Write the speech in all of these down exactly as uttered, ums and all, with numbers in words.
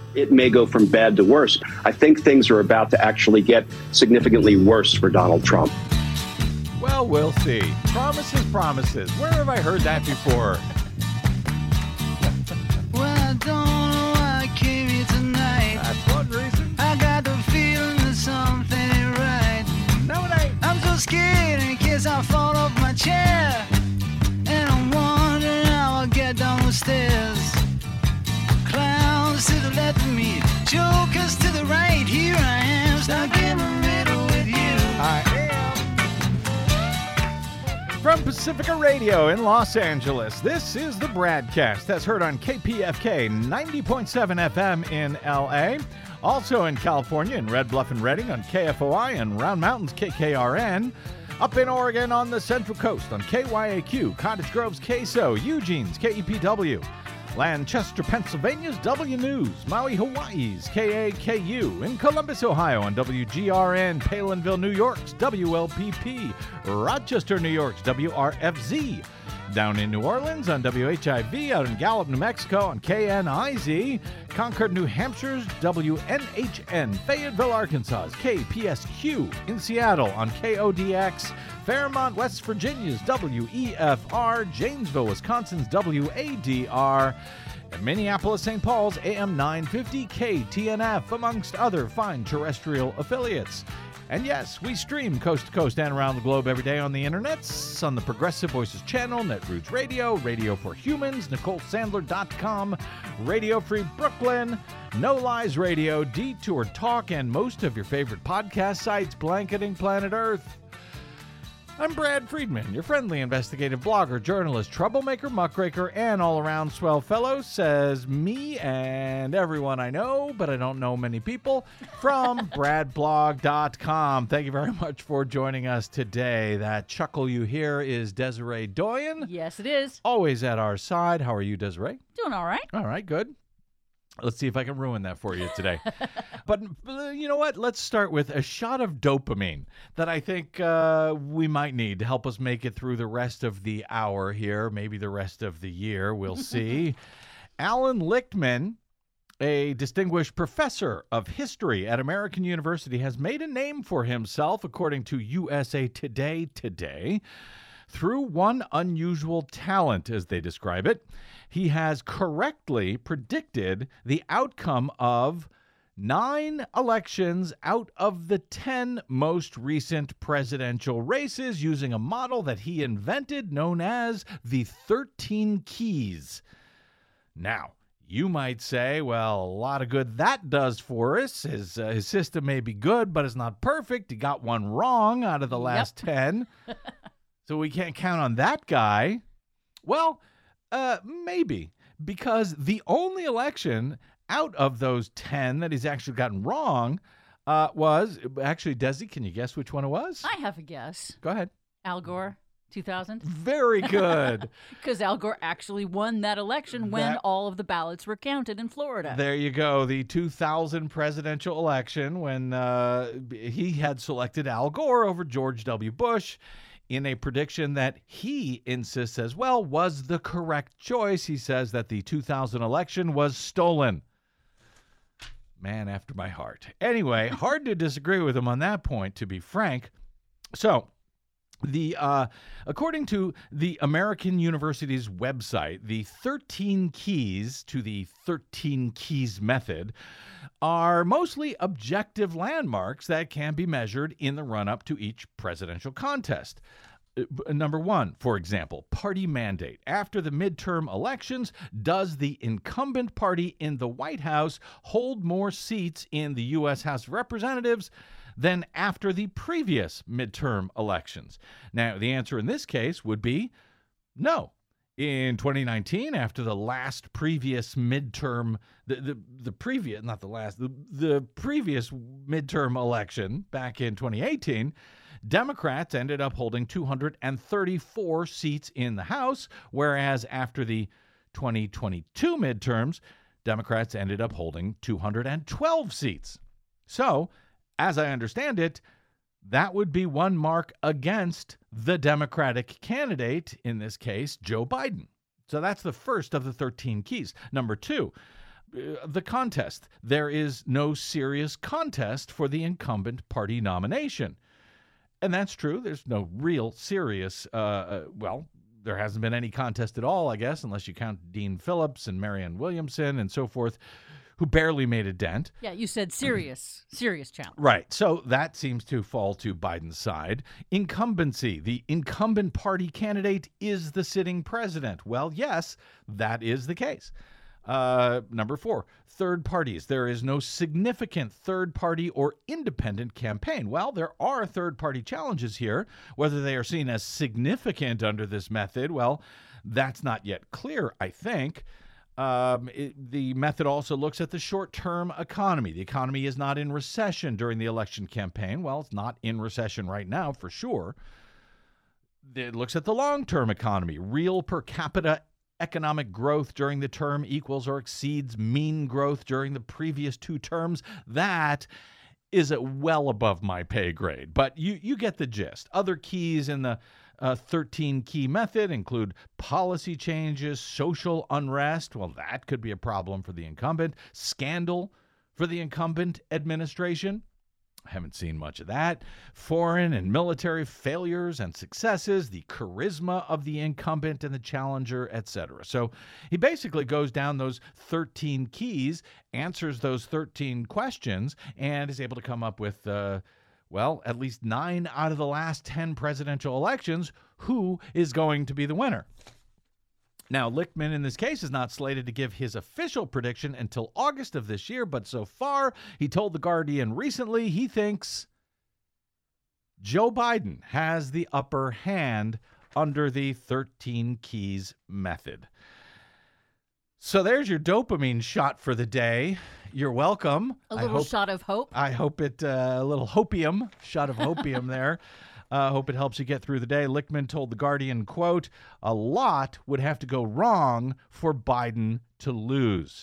it may go from bad to worse. I think things are about to actually get significantly worse for Donald Trump. Well, we'll see. Promises, promises. Where have I heard that before? Well, I don't know why I came here tonight. That's one reason. I got the feeling that something ain't right. No, it ain't. I'm so scared in case I fall off my chair. And I'm wondering how I'll get down the stairs. Clowns to the left of me, jokers to the right. Here I am, stuck in the middle with you. I am. From Pacifica Radio in Los Angeles, this is the Bradcast that's heard on K P F K ninety point seven F M in L A. Also in California in Red Bluff and Redding on K F O I and Round Mountains K K R N. Up in Oregon on the Central Coast on K Y A Q, Cottage Grove's K S O, Eugene's K E P W. Lancaster, Pennsylvania's W News, Maui, Hawaii's K A K U, in Columbus, Ohio on W G R N, Palinville, New York's W L P P, Rochester, New York's W R F Z, down in New Orleans on W H I V, out in Gallup, New Mexico on K N I Z, Concord, New Hampshire's W N H N, Fayetteville, Arkansas's K P S Q, in Seattle on K O D X, Fairmont, West Virginia's W E F R, Janesville, Wisconsin's W A D R, and Minneapolis, Saint Paul's A M nine fifty K T N F, amongst other fine terrestrial affiliates. And yes, we stream coast to coast and around the globe every day on the internets, on the Progressive Voices channel, Netroots Radio, Radio for Humans, Nicole Sandler dot com, Radio Free Brooklyn, No Lies Radio, Detour Talk, and most of your favorite podcast sites blanketing planet Earth. I'm Brad Friedman, your friendly investigative blogger, journalist, troublemaker, muckraker, and all-around swell fellow, says me and everyone I know, but I don't know many people, from brad blog dot com. Thank you very much for joining us today. That chuckle you hear is Desiree Doyen. Yes, it is. Always at our side. How are you, Desiree? Doing all right. All right, good. Let's see if I can ruin that for you today. But uh, you know what? Let's start with a shot of dopamine that I think uh, we might need to help us make it through the rest of the hour here, maybe the rest of the year. We'll see. Alan Lichtman, a distinguished professor of history at American University, has made a name for himself, according to U S A Today today, through one unusual talent, as they describe it. He has correctly predicted the outcome of nine elections out of the ten most recent presidential races using a model that he invented known as the thirteen Keys. Now, you might say, well, a lot of good that does for us. His, uh, his system may be good, but it's not perfect. He got one wrong out of the last Yep. ten. So we can't count on that guy. Well, uh, maybe, because the only election out of those ten that he's actually gotten wrong uh, was, actually, Desi, can you guess which one it was? I have a guess. Go ahead. Al Gore, two thousand. Very good. Because Al Gore actually won that election when That- all of the ballots were counted in Florida. There you go. The two thousand presidential election when uh, he had selected Al Gore over George W. Bush in a prediction that he insists as well was the correct choice. He says that the two thousand election was stolen. Man after my heart. Anyway, hard to disagree with him on that point, to be frank. So, the uh, according to the American University's website, the thirteen keys to the thirteen keys method are mostly objective landmarks that can be measured in the run-up to each presidential contest. Uh, Number one, for example, party mandate. After the midterm elections, does the incumbent party in the White House hold more seats in the U S House of Representatives than after the previous midterm elections? Now, the answer in this case would be no. In twenty nineteen, after the last previous midterm, the, the, the previous, not the last, the, the previous midterm election back in twenty eighteen, Democrats ended up holding two hundred thirty-four seats in the House, whereas after the twenty twenty-two midterms, Democrats ended up holding two hundred twelve seats. So, as I understand it, that would be one mark against the Democratic candidate, in this case, Joe Biden. So that's the first of the thirteen keys. Number two, uh, the contest. There is no serious contest for the incumbent party nomination. And that's true. There's no real serious, uh, uh, well, there hasn't been any contest at all, I guess, unless you count Dean Phillips and Marianne Williamson and so forth, who barely made a dent. Yeah, you said serious, serious challenge. Right. So that seems to fall to Biden's side. Incumbency. The incumbent party candidate is the sitting president. Well, yes, that is the case. Uh, number four, third parties. There is no significant third party or independent campaign. Well, there are third party challenges here. Whether they are seen as significant under this method, well, that's not yet clear, I think. Um, it, the method also looks at the short-term economy. The economy is not in recession during the election campaign. Well, it's not in recession right now, for sure. It looks at the long-term economy. Real per capita economic growth during the term equals or exceeds mean growth during the previous two terms. That is a well above my pay grade, but you, you get the gist. Other keys in the uh, thirteen-key method include policy changes, social unrest. Well, that could be a problem for the incumbent. Scandal for the incumbent administration. I haven't seen much of that. Foreign and military failures and successes, the charisma of the incumbent and the challenger, et cetera. So he basically goes down those thirteen keys, answers those thirteen questions, and is able to come up with, uh, well, at least nine out of the last ten presidential elections, who is going to be the winner. Now, Lichtman, in this case, is not slated to give his official prediction until August of this year, but so far, he told The Guardian recently he thinks Joe Biden has the upper hand under the thirteen keys method. So there's your dopamine shot for the day. You're welcome. A little hope, shot of hope. I hope it, uh, a little hopium, shot of hopium there. I uh, hope it helps you get through the day. Lichtman told The Guardian, quote, a lot would have to go wrong for Biden to lose.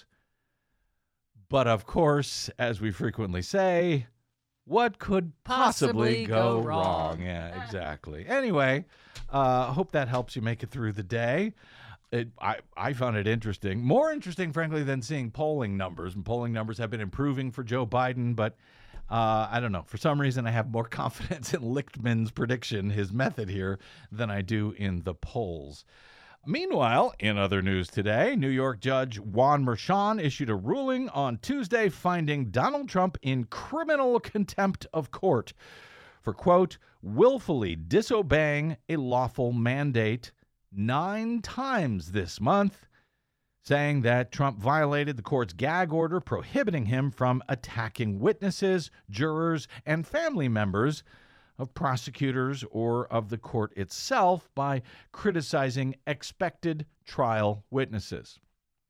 But of course, as we frequently say, what could possibly, Possibly go, go wrong? wrong. Yeah, exactly. Anyway, uh, hope that helps you make it through the day. It, I, I found it interesting. More interesting, frankly, than seeing polling numbers. And polling numbers have been improving for Joe Biden, but Uh, I don't know. For some reason, I have more confidence in Lichtman's prediction, his method here, than I do in the polls. Meanwhile, in other news today, New York Judge Juan Merchan issued a ruling on Tuesday finding Donald Trump in criminal contempt of court for, quote, willfully disobeying a lawful mandate nine times this month, saying that Trump violated the court's gag order prohibiting him from attacking witnesses, jurors, and family members of prosecutors or of the court itself by criticizing expected trial witnesses.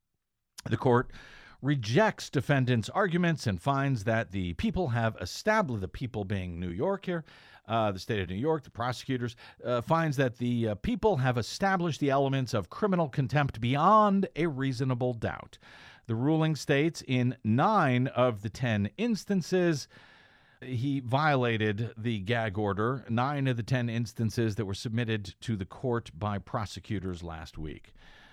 The court rejects defendants' arguments and finds that the people have established, the people being New York here, Uh, the state of New York, the prosecutors, uh, finds that the uh, people have established the elements of criminal contempt beyond a reasonable doubt. The ruling states in nine of the ten instances, he violated the gag order, nine of the ten instances that were submitted to the court by prosecutors last week.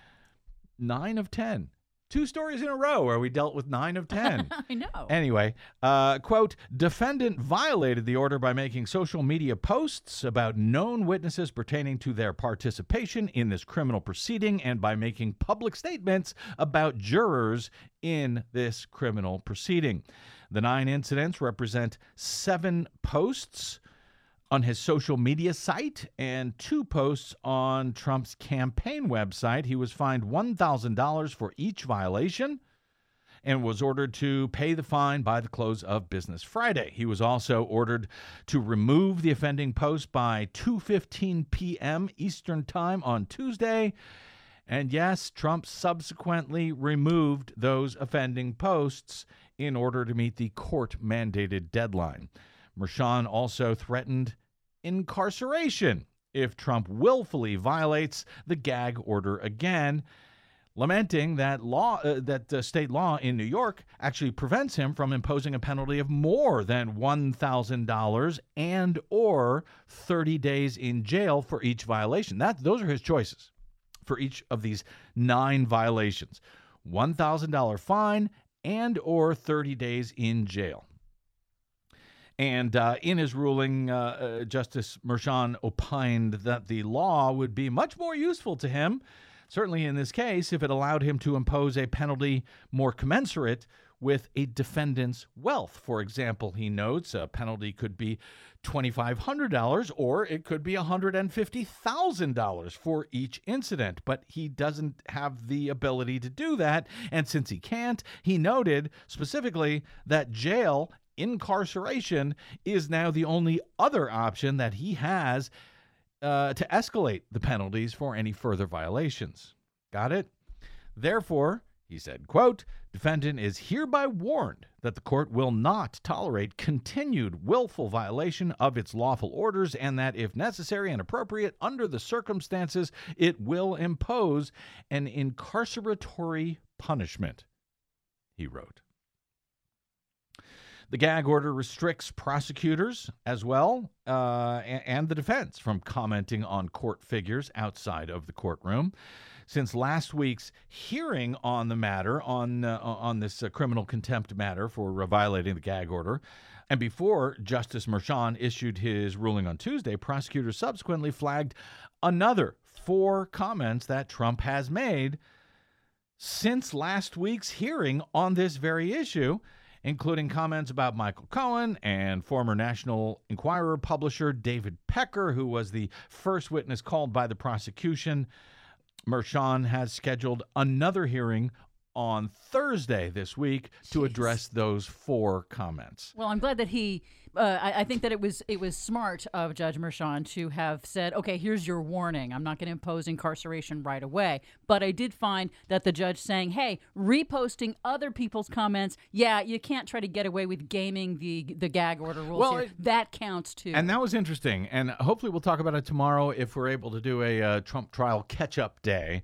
Nine of ten. Two stories in a row where we dealt with nine of ten. I know. Anyway, uh, quote, defendant violated the order by making social media posts about known witnesses pertaining to their participation in this criminal proceeding and by making public statements about jurors in this criminal proceeding. The nine incidents represent seven posts on his social media site and two posts on Trump's campaign website. He was fined one thousand dollars for each violation and was ordered to pay the fine by the close of business Friday. He was also ordered to remove the offending post by two fifteen p.m. Eastern Time on Tuesday. And yes, Trump subsequently removed those offending posts in order to meet the court-mandated deadline. Merchan also threatened incarceration if Trump willfully violates the gag order again, lamenting that law uh, that uh, state law in New York actually prevents him from imposing a penalty of more than one thousand dollars and or thirty days in jail for each violation. That those are his choices for each of these nine violations. one thousand dollars fine and or thirty days in jail. And uh, in his ruling, uh, uh, Justice Merchan opined that the law would be much more useful to him, certainly in this case, if it allowed him to impose a penalty more commensurate with a defendant's wealth. For example, he notes a penalty could be two thousand five hundred dollars or it could be one hundred fifty thousand dollars for each incident. But he doesn't have the ability to do that. And since he can't, he noted specifically that jail, incarceration, is now the only other option that he has uh, to escalate the penalties for any further violations. Got it? Therefore, he said, quote, defendant is hereby warned that the court will not tolerate continued willful violation of its lawful orders and that if necessary and appropriate under the circumstances, it will impose an incarceratory punishment, he wrote. The gag order restricts prosecutors as well uh, and the defense from commenting on court figures outside of the courtroom. Since last week's hearing on the matter, on uh, on this uh, criminal contempt matter for uh, violating the gag order, and before Justice Merchan issued his ruling on Tuesday, prosecutors subsequently flagged another four comments that Trump has made since last week's hearing on this very issue, including comments about Michael Cohen and former National Enquirer publisher David Pecker, who was the first witness called by the prosecution. Merchan has scheduled another hearing on Thursday this week to Jeez. address those four comments. Well, I'm glad that he, uh, I, I think that it was it was smart of Judge Merchan to have said, okay, here's your warning. I'm not going to impose incarceration right away. But I did find that the judge saying, hey, reposting other people's comments, yeah, you can't try to get away with gaming the the gag order rules well, here. It, that counts too. And that was interesting. And hopefully we'll talk about it tomorrow if we're able to do a uh, Trump trial catch-up day.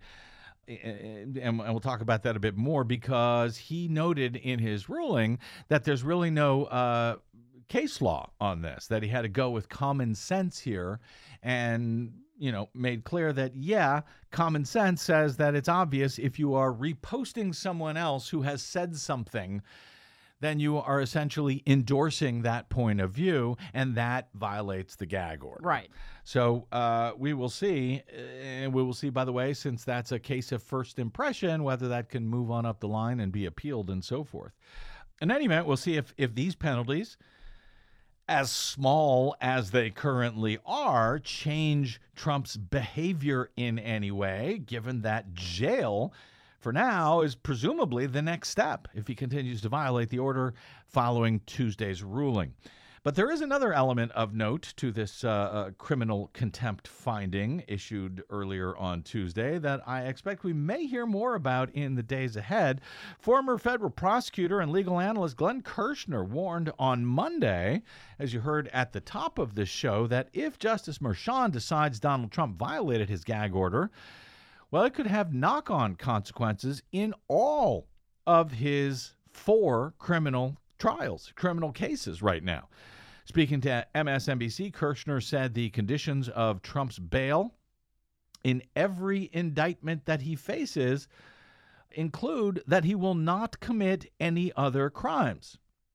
And we'll talk about that a bit more because he noted in his ruling that there's really no uh, case law on this, that he had to go with common sense here and, you know, made clear that, yeah, common sense says that it's obvious if you are reposting someone else who has said something, then you are essentially endorsing that point of view, and that violates the gag order. Right. So uh, we will see, and we will see, by the way, since that's a case of first impression, whether that can move on up the line and be appealed and so forth. In any event, we'll see if, if these penalties, as small as they currently are, change Trump's behavior in any way, given that jail for now is presumably the next step if he continues to violate the order following Tuesday's ruling. But there is another element of note to this uh, uh, criminal contempt finding issued earlier on Tuesday that I expect we may hear more about in the days ahead. Former federal prosecutor and legal analyst Glenn Kirshner warned on Monday, as you heard at the top of this show, that if Justice Merchan decides Donald Trump violated his gag order, well, it could have knock-on consequences in all of his four criminal trials, criminal cases right now. Speaking to M S N B C, Kirshner said the conditions of Trump's bail in every indictment that he faces include that he will not commit any other crimes.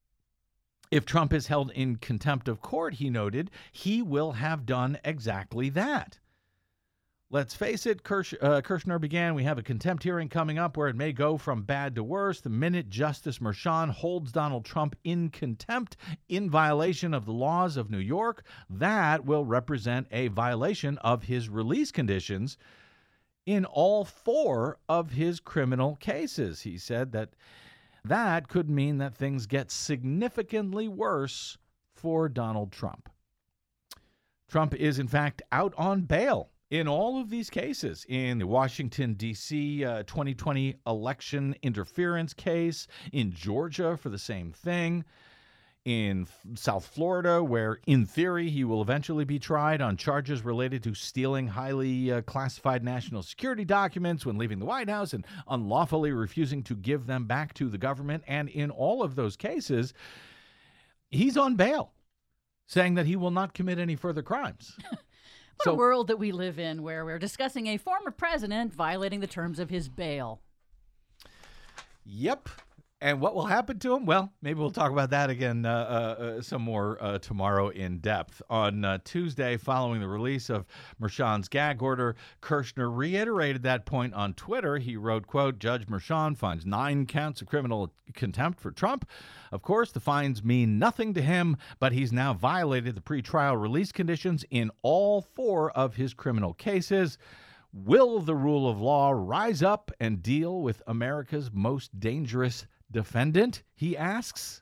If Trump is held in contempt of court, he noted, he will have done exactly that. Let's face it, Kirsh, uh, Kirshner began, we have a contempt hearing coming up where it may go from bad to worse. The minute Justice Merchan holds Donald Trump in contempt in violation of the laws of New York, that will represent a violation of his release conditions in all four of his criminal cases. He said that that could mean that things get significantly worse for Donald Trump. Trump is, in fact, out on bail in all of these cases, in the Washington, D C uh, twenty twenty election interference case, in Georgia for the same thing, in F- South Florida, where in theory he will eventually be tried on charges related to stealing highly uh, classified national security documents when leaving the White House and unlawfully refusing to give them back to the government. And in all of those cases, he's on bail, saying that he will not commit any further crimes. What so, a world that we live in where we're discussing a former president violating the terms of his bail. Yep. And what will happen to him? Well, maybe we'll talk about that again uh, uh, some more uh, tomorrow in depth. On uh, Tuesday, following the release of Merchan's gag order, Kirshner reiterated that point on Twitter. He wrote, quote, Judge Merchan finds nine counts of criminal contempt for Trump. Of course, the fines mean nothing to him, but he's now violated the pretrial release conditions in all four of his criminal cases. Will the rule of law rise up and deal with America's most dangerous defendant, he asks?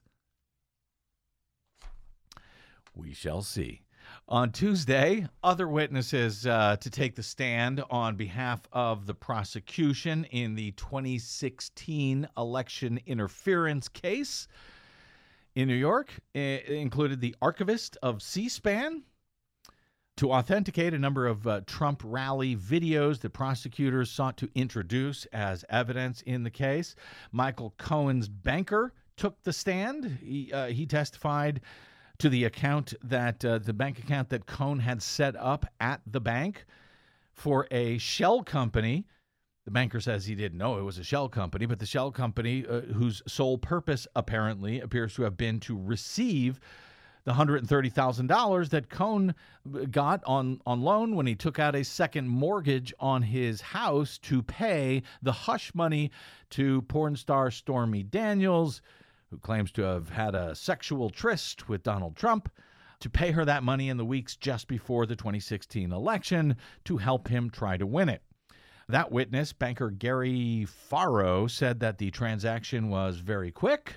We shall see. On Tuesday, other witnesses uh, to take the stand on behalf of the prosecution in the twenty sixteen election interference case in New York included the archivist of C-SPAN. To authenticate a number of uh, Trump rally videos that prosecutors sought to introduce as evidence in the case, Michael Cohen's banker took the stand. He, uh, he testified to the account that uh, the bank account that Cohen had set up at the bank for a shell company. The banker says he didn't know it was a shell company, but the shell company, uh, whose sole purpose apparently appears to have been to receive the one hundred thirty thousand dollars that Cohen got on, on loan when he took out a second mortgage on his house to pay the hush money to porn star Stormy Daniels, who claims to have had a sexual tryst with Donald Trump, to pay her that money in the weeks just before the twenty sixteen election to help him try to win it. That witness, banker Gary Farrow, said that the transaction was very quick.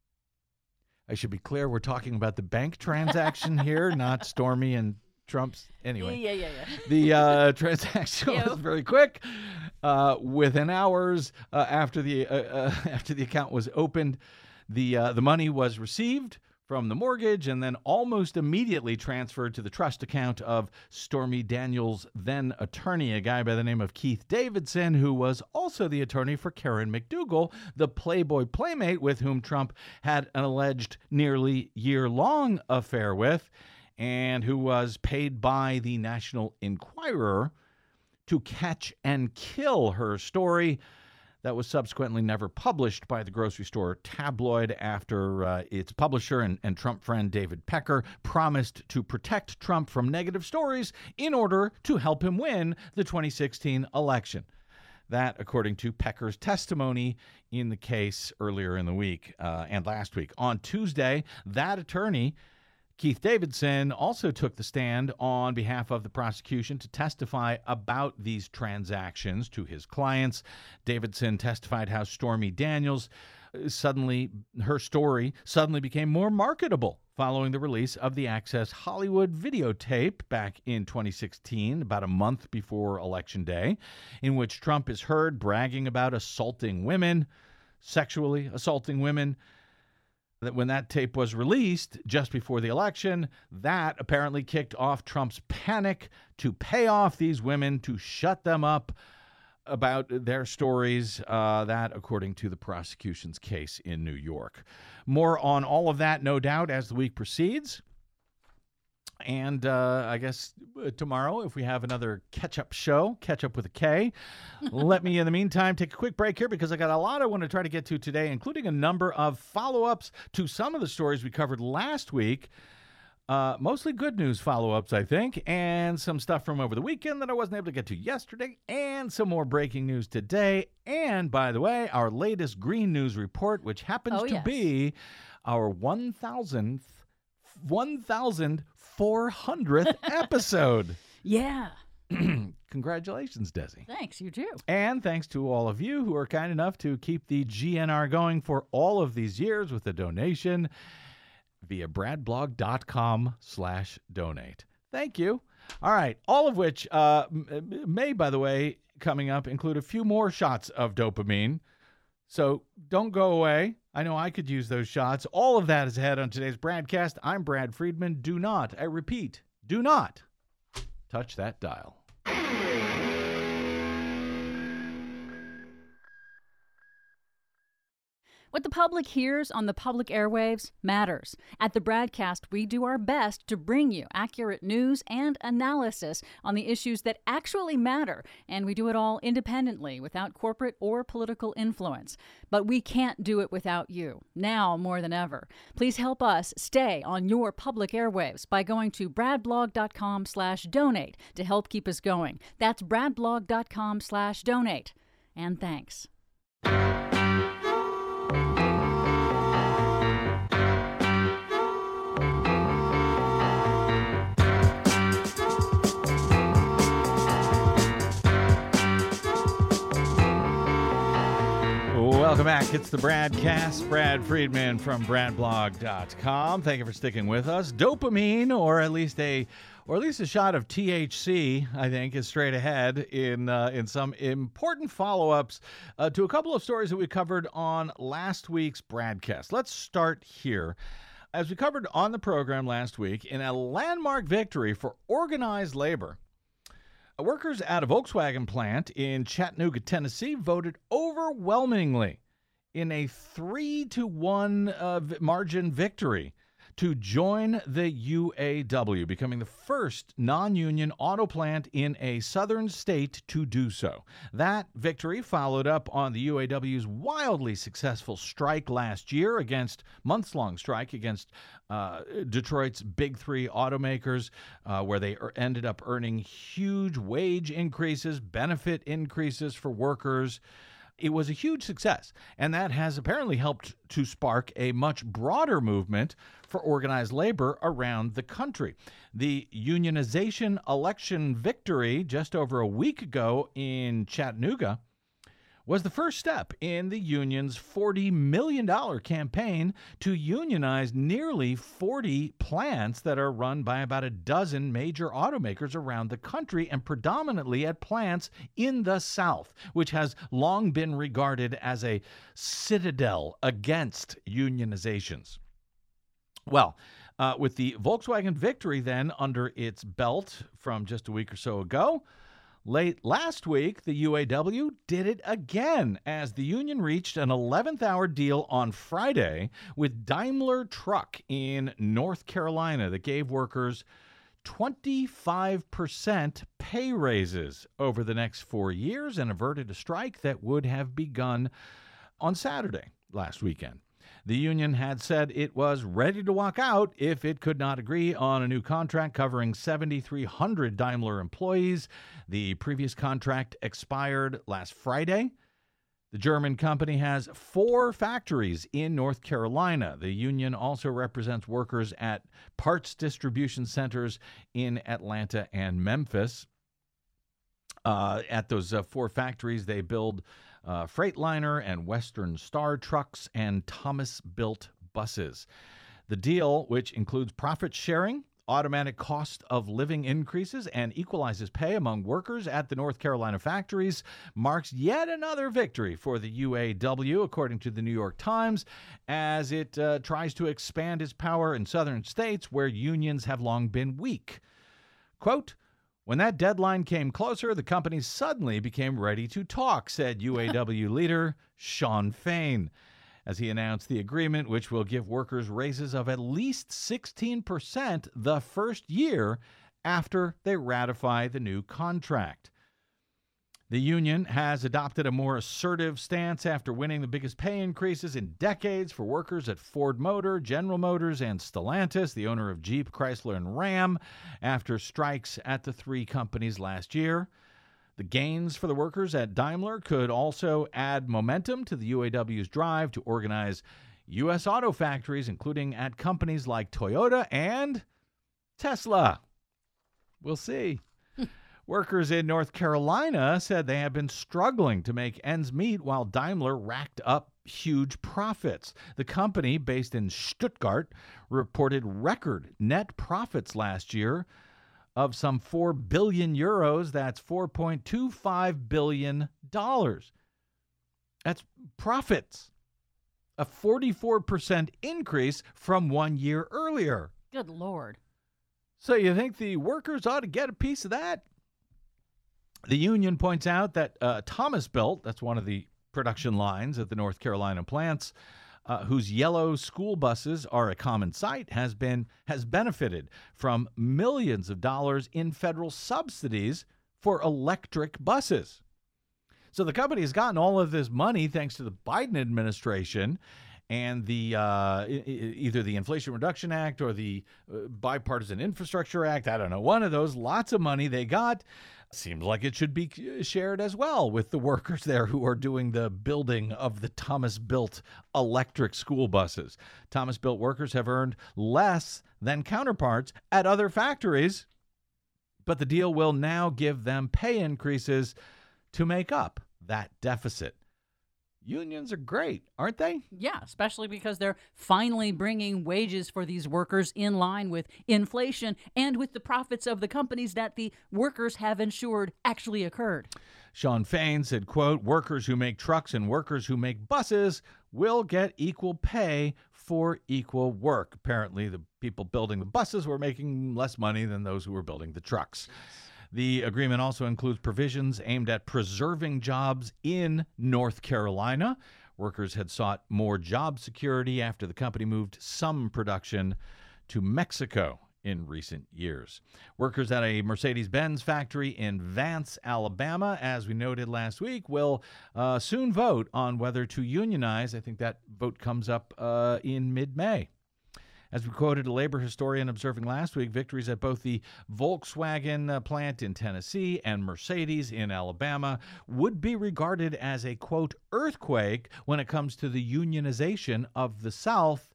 I should be clear, we're talking about the bank transaction here, not Stormy and Trump's. Anyway, Yeah, yeah, yeah. the uh, transaction Ew. was very quick. Uh, within hours uh, after the uh, uh, after the account was opened, the uh, the money was received from the mortgage and then almost immediately transferred to the trust account of Stormy Daniels' then attorney, a guy by the name of Keith Davidson, who was also the attorney for Karen McDougal, the Playboy playmate with whom Trump had an alleged nearly year-long affair with, and who was paid by the National Enquirer to catch and kill her story that was subsequently never published by the grocery store tabloid after uh, its publisher and, and Trump friend David Pecker promised to protect Trump from negative stories in order to help him win the twenty sixteen election. That, according to Pecker's testimony in the case earlier in the week uh, and last week. On Tuesday, that attorney, Keith Davidson, also took the stand on behalf of the prosecution to testify about these transactions to his clients. Davidson testified how Stormy Daniels suddenly, her story suddenly became more marketable following the release of the Access Hollywood videotape back in twenty sixteen, about a month before Election Day, in which Trump is heard bragging about assaulting women, sexually assaulting women. That when that tape was released just before the election, that apparently kicked off Trump's panic to pay off these women, to shut them up about their stories. Uh, that, according to the prosecution's case in New York. More on all of that, no doubt, as the week proceeds. And uh, I guess tomorrow, if we have another catch-up show, catch up with a K, let me, in the meantime, take a quick break here because I got a lot I want to try to get to today, including a number of follow-ups to some of the stories we covered last week. Uh, mostly good news follow-ups, I think, and some stuff from over the weekend that I wasn't able to get to yesterday, and some more breaking news today. And, by the way, our latest Green News report, which happens Oh, to yes. be our one thousandth, one thousand four hundredth episode. Yeah. Congratulations, Desi. Thanks, you too. And thanks to all of you who are kind enough to keep the G N R going for all of these years with a donation via bradblog.com slash donate. Thank you. All right. All of which uh, m- may, by the way, coming up include a few more shots of dopamine. So don't go away. I know I could use those shots. All of that is ahead on today's broadcast. I'm Brad Friedman. Do not, I repeat, do not touch that dial. What the public hears on the public airwaves matters. At the Bradcast, we do our best to bring you accurate news and analysis on the issues that actually matter, and we do it all independently, without corporate or political influence. But we can't do it without you, now more than ever. Please help us stay on your public airwaves by going to bradblog.com slash donate to help keep us going. That's bradblog.com slash donate. And thanks. Welcome back. It's the Bradcast. Brad Friedman from brad blog dot com. Thank you for sticking with us. Dopamine, or at least a, or at least a shot of T H C, I think, is straight ahead in uh, in some important follow-ups uh, to a couple of stories that we covered on last week's Bradcast. Let's start here. As we covered on the program last week, in a landmark victory for organized labor, workers at a Volkswagen plant in Chattanooga, Tennessee, voted overwhelmingly in a three to one uh, margin victory to join the U A W, becoming the first non-union auto plant in a southern state to do so. That victory followed up on the U A W's wildly successful strike last year against, months-long strike against uh, Detroit's big three automakers, uh, where they er- ended up earning huge wage increases, benefit increases for workers. It was a huge success, and that has apparently helped to spark a much broader movement for organized labor around the country. The unionization election victory just over a week ago in Chattanooga was the first step in the union's forty million dollars campaign to unionize nearly forty plants that are run by about a dozen major automakers around the country, and predominantly at plants in the South, which has long been regarded as a citadel against unionizations. Well, uh, with the Volkswagen victory then under its belt from just a week or so ago, late last week, the U A W did it again as the union reached an eleventh hour deal on Friday with Daimler Truck in North Carolina that gave workers twenty-five percent pay raises over the next four years and averted a strike that would have begun on Saturday last weekend. The union had said it was ready to walk out if it could not agree on a new contract covering seven thousand three hundred Daimler employees. The previous contract expired last Friday. The German company has four factories in North Carolina. The union also represents workers at parts distribution centers in Atlanta and Memphis. Uh, at those uh, four factories, they build Uh, Freightliner and Western Star trucks and Thomas-built buses. The deal, which includes profit sharing, automatic cost of living increases, and equalizes pay among workers at the North Carolina factories, marks yet another victory for the U A W, according to the New York Times, as it uh, tries to expand its power in southern states where unions have long been weak. Quote, "When that deadline came closer, the company suddenly became ready to talk," said U A W leader Shawn Fain, as he announced the agreement, which will give workers raises of at least sixteen percent the first year after they ratify the new contract. The union has adopted a more assertive stance after winning the biggest pay increases in decades for workers at Ford Motor, General Motors, and Stellantis, the owner of Jeep, Chrysler, and Ram, after strikes at the three companies last year. The gains for the workers at Daimler could also add momentum to the U A W's drive to organize U S auto factories, including at companies like Toyota and Tesla. We'll see. Workers in North Carolina said they have been struggling to make ends meet while Daimler racked up huge profits. The company, based in Stuttgart, reported record net profits last year of some four billion euros. That's four point two five billion dollars. That's profits. A forty-four percent increase from one year earlier. Good Lord. So you think the workers ought to get a piece of that? The union points out that uh, Thomas Built, that's one of the production lines at the North Carolina plants, uh, whose yellow school buses are a common sight, has been has benefited from millions of dollars in federal subsidies for electric buses. So the company has gotten all of this money thanks to the Biden administration and the uh, either the Inflation Reduction Act or the uh, Bipartisan Infrastructure Act. I don't know. One of those, lots of money they got. Seems like it should be shared as well with the workers there who are doing the building of the Thomas-built electric school buses. Thomas-built workers have earned less than counterparts at other factories, but the deal will now give them pay increases to make up that deficit. Unions are great, aren't they? Yeah, especially because they're finally bringing wages for these workers in line with inflation and with the profits of the companies that the workers have ensured actually occurred. Shawn Fain said, quote, workers who make trucks and workers who make buses will get equal pay for equal work. Apparently, the people building the buses were making less money than those who were building the trucks. The agreement also includes provisions aimed at preserving jobs in North Carolina. Workers had sought more job security after the company moved some production to Mexico in recent years. Workers at a Mercedes-Benz factory in Vance, Alabama, as we noted last week, will uh, soon vote on whether to unionize. I think that vote comes up uh, in mid-May. As we quoted a labor historian observing last week, victories at both the Volkswagen uh, plant in Tennessee and Mercedes in Alabama would be regarded as a, quote, earthquake when it comes to the unionization of the South,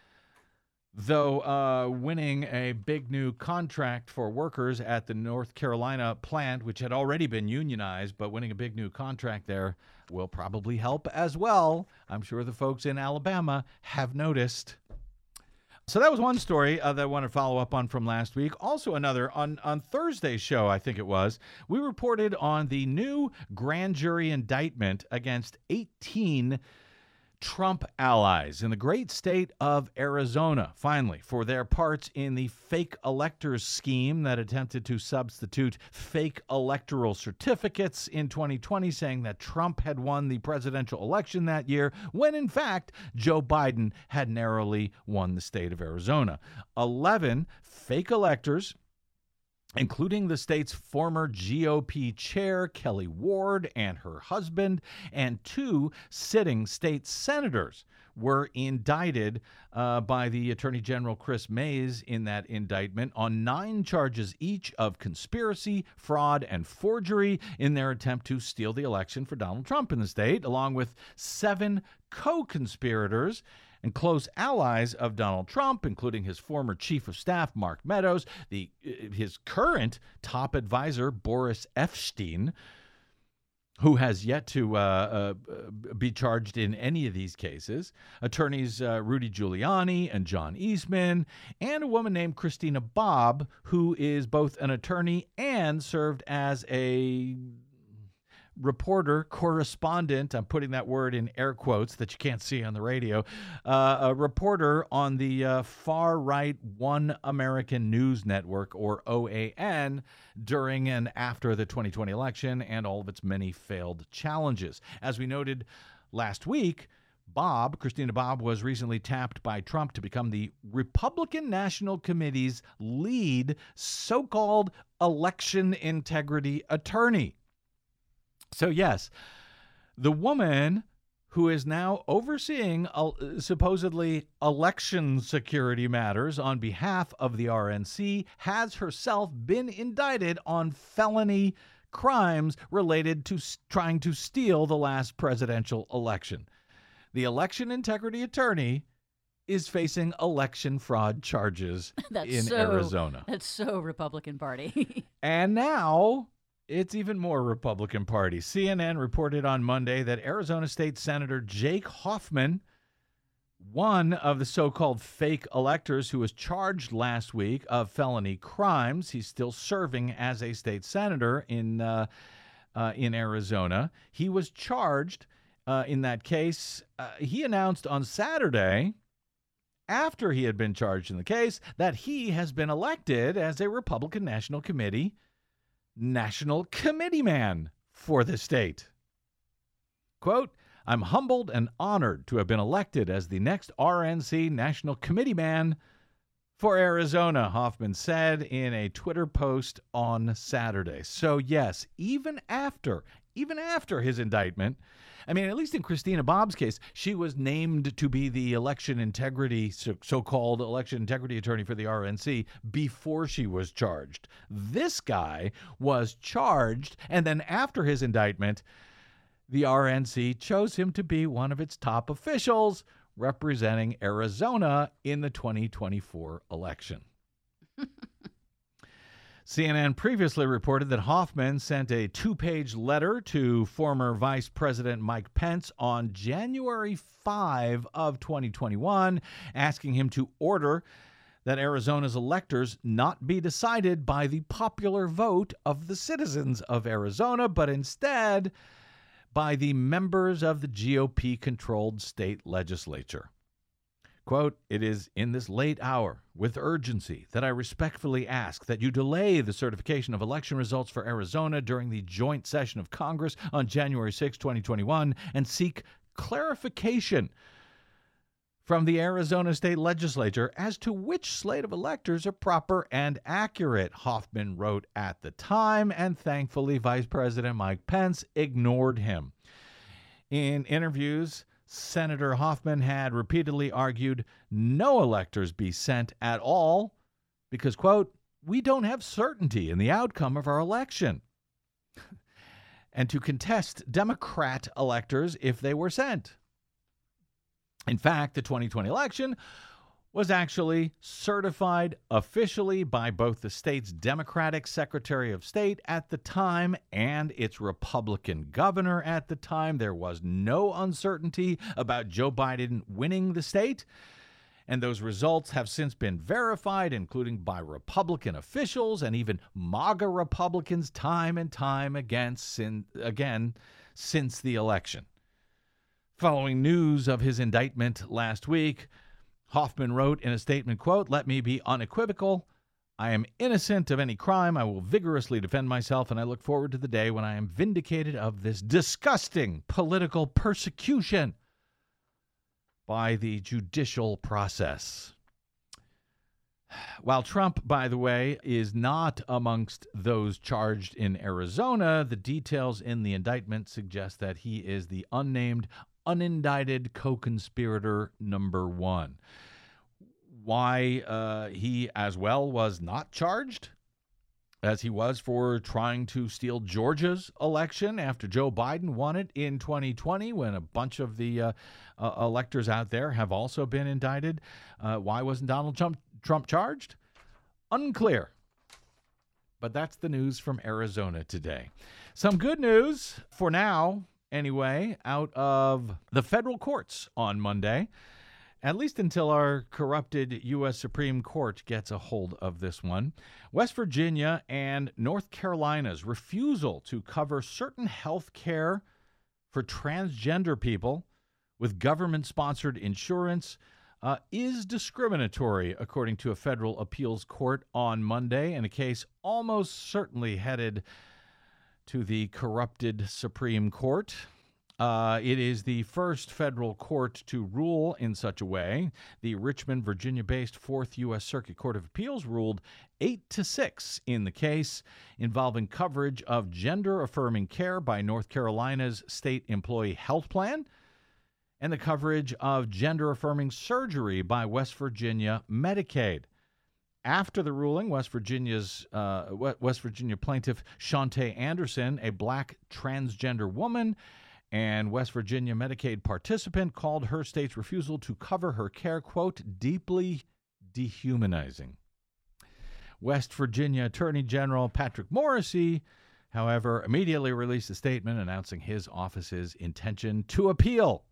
though uh, winning a big new contract for workers at the North Carolina plant, which had already been unionized, but winning a big new contract there will probably help as well. I'm sure the folks in Alabama have noticed. So that was one story uh, that I want to follow up on from last week. Also another, on, on Thursday's show, I think it was, we reported on the new grand jury indictment against eighteen Trump allies in the great state of Arizona, finally, for their parts in the fake electors scheme that attempted to substitute fake electoral certificates in twenty twenty, saying that Trump had won the presidential election that year, when in fact Joe Biden had narrowly won the state of Arizona. eleven fake electors, including the state's former G O P chair, Kelly Ward, and her husband, and two sitting state senators were indicted uh, by the Attorney General Chris Mays in that indictment on nine charges each of conspiracy, fraud, and forgery in their attempt to steal the election for Donald Trump in the state, along with seven co-conspirators and close allies of Donald Trump, including his former chief of staff, Mark Meadows, the his current top advisor, Boris Epshteyn, who has yet to uh, uh, be charged in any of these cases, attorneys uh, Rudy Giuliani and John Eastman, and a woman named Christina Bobb, who is both an attorney and served as a reporter, correspondent, I'm putting that word in air quotes that you can't see on the radio, uh, a reporter on the uh, far-right One American News Network, or O A N, during and after the twenty twenty election and all of its many failed challenges. As we noted last week, Bobb, Christina Bobb, was recently tapped by Trump to become the Republican National Committee's lead so-called election integrity attorney. So yes, the woman who is now overseeing uh, supposedly election security matters on behalf of the R N C has herself been indicted on felony crimes related to s- trying to steal the last presidential election. The election integrity attorney is facing election fraud charges That's in so, Arizona. That's so Republican Party. And now it's even more Republican Party. C N N reported on Monday that Arizona State Senator Jake Hoffman, one of the so-called fake electors who was charged last week of felony crimes, he's still serving as a state senator in uh, uh, in Arizona. He was charged uh, in that case. Uh, he announced on Saturday, after he had been charged in the case, that he has been elected as a Republican National Committee National Committee man for the state. Quote, I'm humbled and honored to have been elected as the next R N C National Committee man for Arizona, Hoffman said in a Twitter post on Saturday. So, yes, even after, even after his indictment, I mean, at least in Christina Bob's case, she was named to be the election integrity, so- so-called election integrity attorney for the R N C before she was charged. This guy was charged, and then after his indictment, the R N C chose him to be one of its top officials representing Arizona in the twenty twenty-four election. C N N previously reported that Hoffman sent a two-page letter to former Vice President Mike Pence on January fifth of twenty twenty-one, asking him to order that Arizona's electors not be decided by the popular vote of the citizens of Arizona, but instead by the members of the G O P-controlled state legislature. Quote, "It is in this late hour, with urgency, that I respectfully ask that you delay the certification of election results for Arizona during the joint session of Congress on January sixth, twenty twenty-one, and seek clarification from the Arizona state legislature as to which slate of electors are proper and accurate," Hoffman wrote at the time, and thankfully Vice President Mike Pence ignored him. In interviews, Senator Hoffman had repeatedly argued no electors be sent at all because, quote, "we don't have certainty in the outcome of our election," and to contest Democrat electors if they were sent. In fact, the twenty twenty election was actually certified officially by both the state's Democratic Secretary of State at the time and its Republican governor at the time. There was no uncertainty about Joe Biden winning the state, and those results have since been verified, including by Republican officials and even MAGA Republicans time and time again, sin, again since the election. Following news of his indictment last week, Hoffman wrote in a statement, quote, "Let me be unequivocal. I am innocent of any crime. I will vigorously defend myself, and I look forward to the day when I am vindicated of this disgusting political persecution by the judicial process." While Trump, by the way, is not amongst those charged in Arizona, the details in the indictment suggest that he is the unnamed, unindicted co-conspirator number one. Why uh, he as well was not charged, as he was for trying to steal Georgia's election after Joe Biden won it in twenty twenty, when a bunch of the uh, uh, electors out there have also been indicted. Uh, why wasn't Donald Trump, Trump charged? Unclear. But that's the news from Arizona today. Some good news for now, anyway, out of the federal courts on Monday, at least until our corrupted U S Supreme Court gets a hold of this one. West Virginia and North Carolina's refusal to cover certain health care for transgender people with government-sponsored insurance uh, is discriminatory, according to a federal appeals court on Monday, in a case almost certainly headed to the corrupted Supreme Court. Uh, it is the first federal court to rule in such a way. The Richmond, Virginia-based Fourth U S Circuit Court of Appeals ruled eight to six in the case involving coverage of gender-affirming care by North Carolina's State Employee Health Plan and the coverage of gender-affirming surgery by West Virginia Medicaid. After the ruling, West Virginia's uh, West Virginia plaintiff Shantae Anderson, a black transgender woman and West Virginia Medicaid participant, called her state's refusal to cover her care, quote, deeply dehumanizing. West Virginia Attorney General Patrick Morrisey, however, immediately released a statement announcing his office's intention to appeal.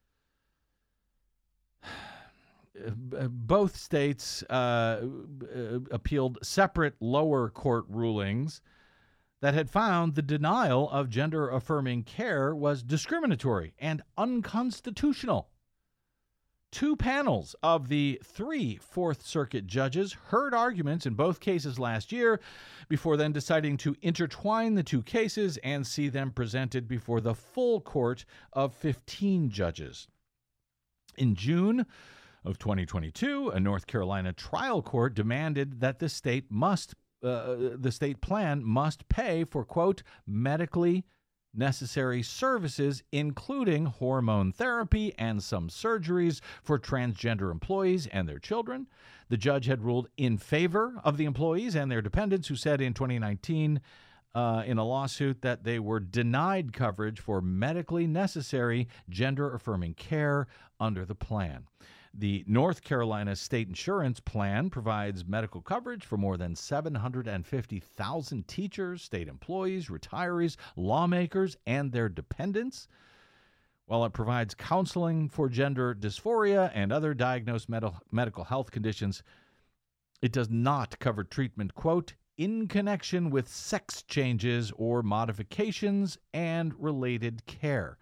Both states uh, appealed separate lower court rulings that had found the denial of gender-affirming care was discriminatory and unconstitutional. Two panels of the three Fourth Circuit judges heard arguments in both cases last year before then deciding to intertwine the two cases and see them presented before the full court of fifteen judges. In June of twenty twenty-two, a North Carolina trial court demanded that the state must, uh, the state plan must pay for, quote, medically necessary services, including hormone therapy and some surgeries for transgender employees and their children. The judge had ruled in favor of the employees and their dependents, who said in twenty nineteen uh, in a lawsuit that they were denied coverage for medically necessary gender-affirming care under the plan. The North Carolina State Insurance Plan provides medical coverage for more than seven hundred fifty thousand teachers, state employees, retirees, lawmakers, and their dependents. While it provides counseling for gender dysphoria and other diagnosed med- medical health conditions, it does not cover treatment, quote, in connection with sex changes or modifications and related care.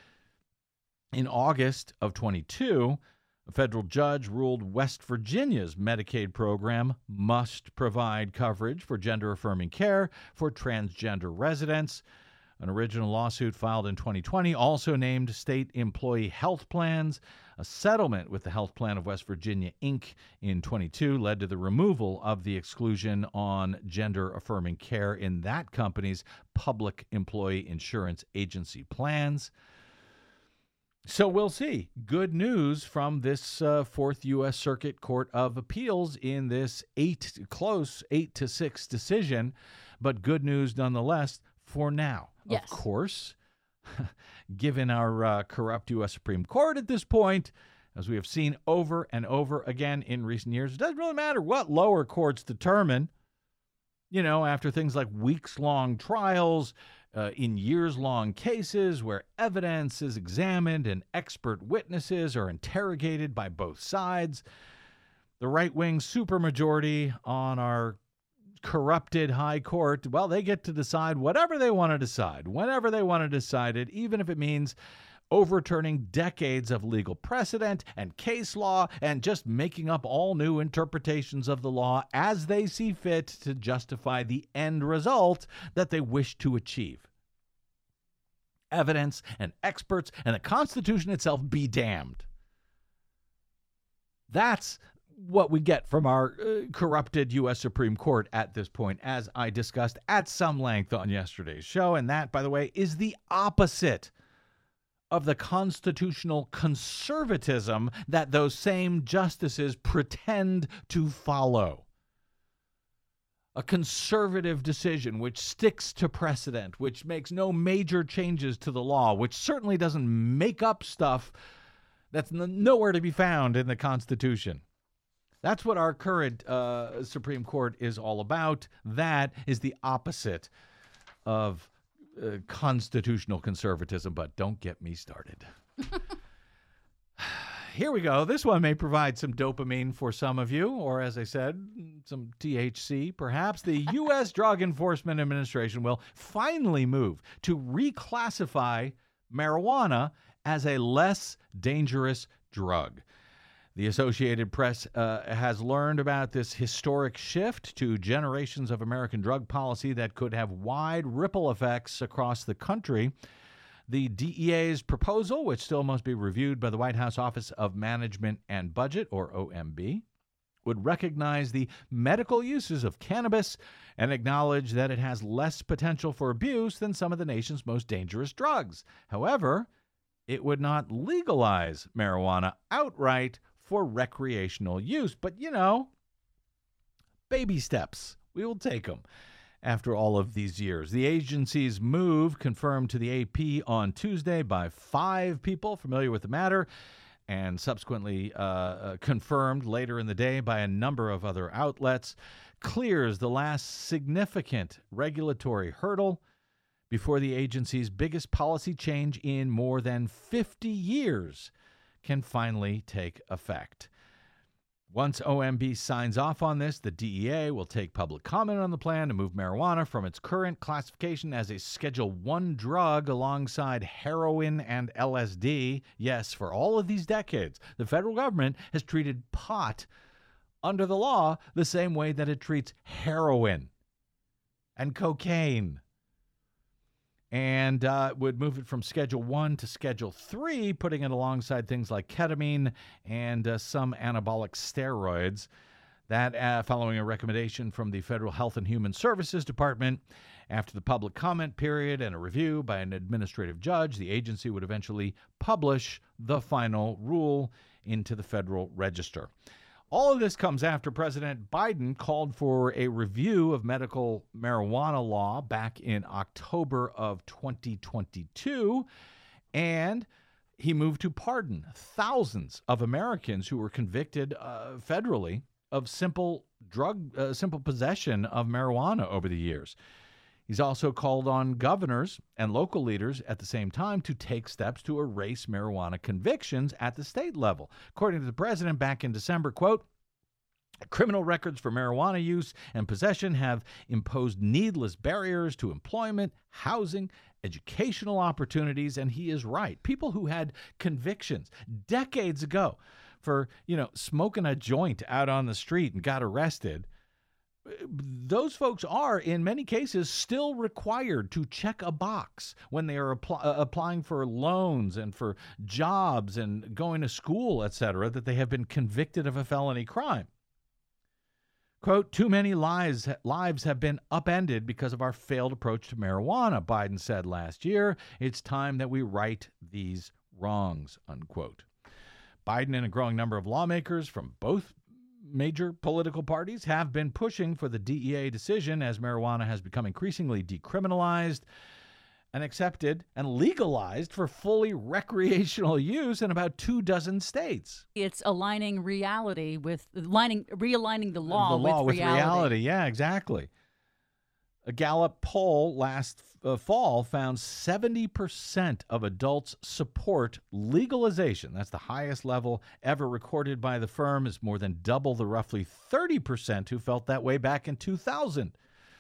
In August of twenty-two, a federal judge ruled West Virginia's Medicaid program must provide coverage for gender-affirming care for transgender residents. An original lawsuit filed in twenty twenty also named state employee health plans. A settlement with the Health Plan of West Virginia, Incorporated in twenty-two led to the removal of the exclusion on gender-affirming care in that company's public employee insurance agency plans. So we'll see. Good news from this uh, Fourth U S Circuit Court of Appeals in this eight close eight to six decision, but good news nonetheless for now. Yes. Of course, given our uh, corrupt U S Supreme Court at this point, as we have seen over and over again in recent years, it doesn't really matter what lower courts determine. You know, after things like weeks-long trials, Uh, in years-long cases where evidence is examined and expert witnesses are interrogated by both sides, the right-wing supermajority on our corrupted high court, well, they get to decide whatever they want to decide, whenever they want to decide it, even if it means overturning decades of legal precedent and case law and just making up all new interpretations of the law as they see fit to justify the end result that they wish to achieve. Evidence and experts and the Constitution itself be damned. That's what we get from our uh, corrupted U S Supreme Court at this point, as I discussed at some length on yesterday's show. And that, by the way, is the opposite of the constitutional conservatism that those same justices pretend to follow. A conservative decision which sticks to precedent, which makes no major changes to the law, which certainly doesn't make up stuff that's n- nowhere to be found in the Constitution. That's what our current uh, Supreme Court is all about. That is the opposite of uh, constitutional conservatism, but don't get me started. Here we go. This one may provide some dopamine for some of you, or as I said, some T H C perhaps. The U S Drug Enforcement Administration will finally move to reclassify marijuana as a less dangerous drug. The Associated Press uh, has learned about this historic shift to generations of American drug policy that could have wide ripple effects across the country. The D E A's proposal, which still must be reviewed by the White House Office of Management and Budget, or O M B, would recognize the medical uses of cannabis and acknowledge that it has less potential for abuse than some of the nation's most dangerous drugs. However, it would not legalize marijuana outright for recreational use. But, you know, baby steps. We will take them. After all of these years, the agency's move confirmed to the A P on Tuesday by five people familiar with the matter, and subsequently uh, uh, confirmed later in the day by a number of other outlets, clears the last significant regulatory hurdle before the agency's biggest policy change in more than fifty years can finally take effect. Once O M B signs off on this, the D E A will take public comment on the plan to move marijuana from its current classification as a Schedule one drug alongside heroin and L S D. Yes, for all of these decades, the federal government has treated pot under the law the same way that it treats heroin and cocaine. And uh, would move it from Schedule one to Schedule three, putting it alongside things like ketamine and uh, some anabolic steroids. That, uh, following a recommendation from the Federal Health and Human Services Department, after the public comment period and a review by an administrative judge, the agency would eventually publish the final rule into the Federal Register. All of this comes after President Biden called for a review of medical marijuana law back in October of twenty twenty-two, and he moved to pardon thousands of Americans who were convicted uh, federally of simple drug, uh, simple possession of marijuana over the years. He's also called on governors and local leaders at the same time to take steps to erase marijuana convictions at the state level. According to the president back in December, quote, criminal records for marijuana use and possession have imposed needless barriers to employment, housing, educational opportunities, and he is right. People who had convictions decades ago for, you know, smoking a joint out on the street and got arrested, those folks are, in many cases, still required to check a box when they are apply, uh, applying for loans and for jobs and going to school, et cetera, that they have been convicted of a felony crime. Quote, too many lives, lives have been upended because of our failed approach to marijuana, Biden said last year. It's time that we right these wrongs, unquote. Biden and a growing number of lawmakers from both major political parties have been pushing for the D E A decision as marijuana has become increasingly decriminalized and accepted and legalized for fully recreational use in about two dozen states. It's aligning reality with aligning, realigning the law, the law with, with reality. reality. Yeah, exactly. A Gallup poll last uh, fall found seventy percent of adults support legalization. That's the highest level ever recorded by the firm, is more than double the roughly thirty percent who felt that way back in two thousand.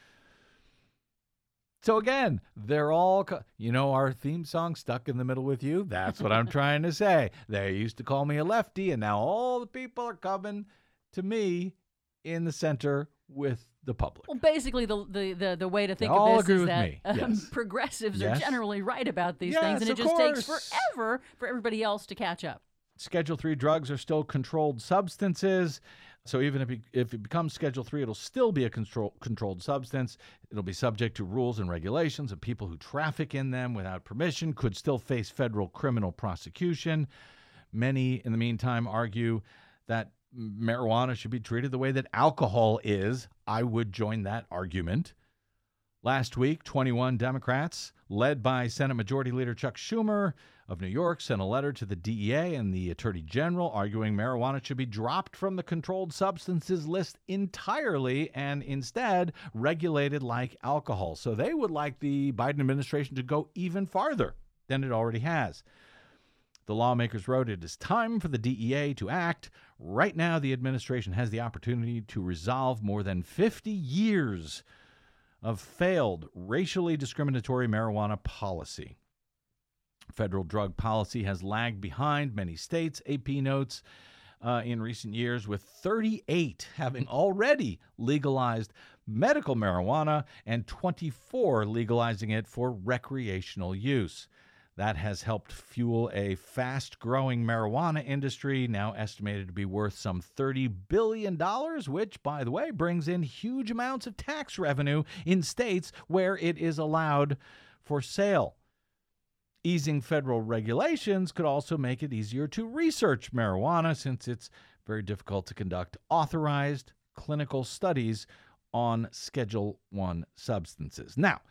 So again, they're all, co- you know, our theme song, Stuck in the Middle with You? That's what I'm trying to say. They used to call me a lefty, and now all the people are coming to me in the center with the public. Well, basically, the the the, the way to think They all of this agree is with that me. um, Yes. progressives Yes. are generally right about these Yes, things, and it of just takes course. forever for everybody else to catch up. Schedule three drugs are still controlled substances. So even if it, if it becomes Schedule three, it'll still be a control, controlled substance. It'll be subject to rules and regulations, and people who traffic in them without permission could still face federal criminal prosecution. Many, in the meantime, argue that marijuana should be treated the way that alcohol is. I would join that argument. Last week, twenty-one Democrats, led by Senate Majority Leader Chuck Schumer of New York, sent a letter to the D E A and the Attorney General arguing marijuana should be dropped from the controlled substances list entirely and instead regulated like alcohol. So they would like the Biden administration to go even farther than it already has. The lawmakers wrote, it is time for the D E A to act. Right now, the administration has the opportunity to resolve more than fifty years of failed racially discriminatory marijuana policy. Federal drug policy has lagged behind many states, A P notes, uh, in recent years, with thirty-eight having already legalized medical marijuana and twenty-four legalizing it for recreational use. That has helped fuel a fast-growing marijuana industry, now estimated to be worth some thirty billion dollars, which, by the way, brings in huge amounts of tax revenue in states where it is allowed for sale. Easing federal regulations could also make it easier to research marijuana, since it's very difficult to conduct authorized clinical studies on Schedule one substances. Now,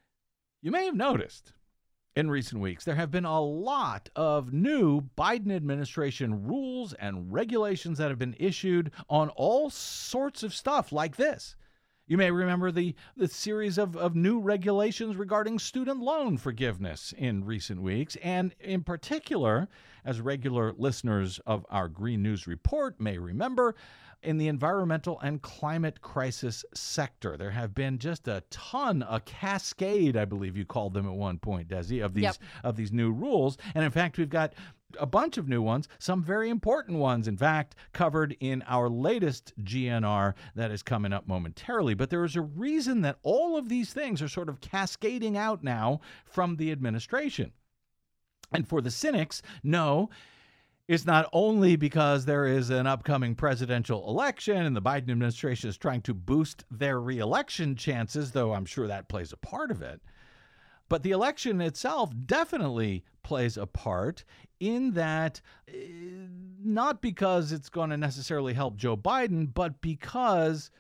you may have noticed in recent weeks, there have been a lot of new Biden administration rules and regulations that have been issued on all sorts of stuff like this, You may remember the, the series of, of new regulations regarding student loan forgiveness in recent weeks. And in particular, as regular listeners of our Green News Report may remember, in the environmental and climate crisis sector, there have been just a ton, a cascade, I believe you called them at one point, Desi, of these Yep. of these new rules. And in fact, we've got a bunch of new ones, some very important ones, in fact, covered in our latest G N R that is coming up momentarily. But there is a reason that all of these things are sort of cascading out now from the administration. And for the cynics, no, it's not only because there is an upcoming presidential election and the Biden administration is trying to boost their reelection chances, though I'm sure that plays a part of it. But the election itself definitely plays a part in that, uh, not because it's going to necessarily help Joe Biden, but because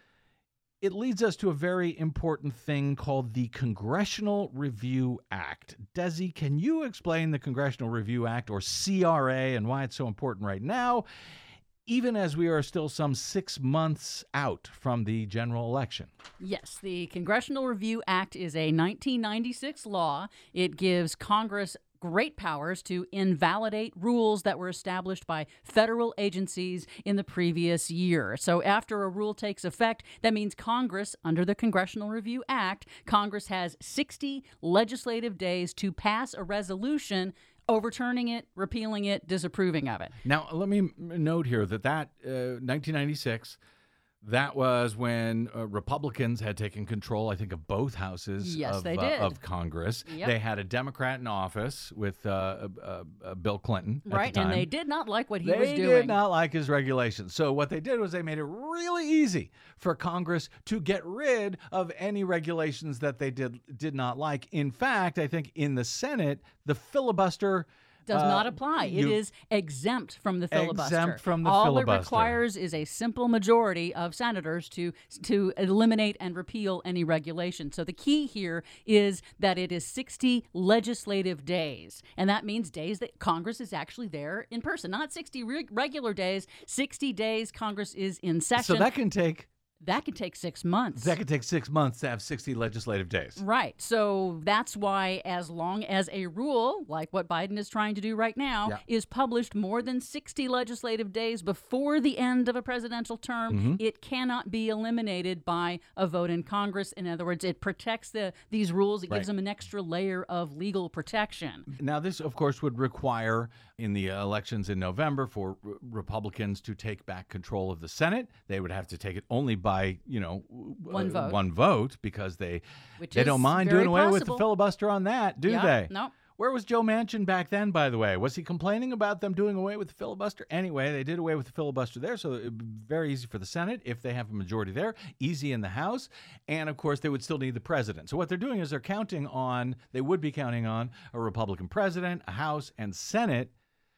it leads us to a very important thing called the Congressional Review Act. Desi, can you explain the Congressional Review Act, or C R A, and why it's so important right now, even as we are still some six months out from the general election? Yes, the Congressional Review Act is a nineteen ninety-six law. It gives Congress great powers to invalidate rules that were established by federal agencies in the previous year. So after a rule takes effect, that means Congress, under the Congressional Review Act, Congress has sixty legislative days to pass a resolution overturning it, repealing it, disapproving of it. Now, let me note here that that uh, nineteen ninety-six, that was when uh, Republicans had taken control, I think, of both houses Yes, of, they uh, did. of Congress. Yep. They had a Democrat in office with uh, uh, uh, Bill Clinton at Right, the time. and they did not like what he They was doing. did not like his regulations. So what they did was they made it really easy for Congress to get rid of any regulations that they did did not like. In fact, I think in the Senate, the filibuster Does uh, not apply. you- It is exempt from the filibuster. Exempt from the All filibuster. it requires is a simple majority of senators to to eliminate and repeal any regulation. So the key here is that it is sixty legislative days, and that means days that Congress is actually there in person, not sixty re- regular days. sixty days Congress is in session. So that can take that could take six months. that could take six months to have sixty legislative days. Right. So that's why, as long as a rule, like what Biden is trying to do right now, Yeah. is published more than sixty legislative days before the end of a presidential term, Mm-hmm. it cannot be eliminated by a vote in Congress. In other words, it protects the these rules. It Right. gives them an extra layer of legal protection. Now, this, of course, would require in the elections in November for r- Republicans to take back control of the Senate. They would have to take it only by, you know, w- One uh, vote. one vote, because they Which they is don't mind very doing away with the possible. filibuster on that, do Yeah, they? no. Where was Joe Manchin back then, by the way? Was he complaining about them doing away with the filibuster? Anyway, they did away with the filibuster there, so it would be very easy for the Senate if they have a majority there, easy in the House, and of course they would still need the president. So what they're doing is they're counting on, they would be counting on a Republican president, a House, and Senate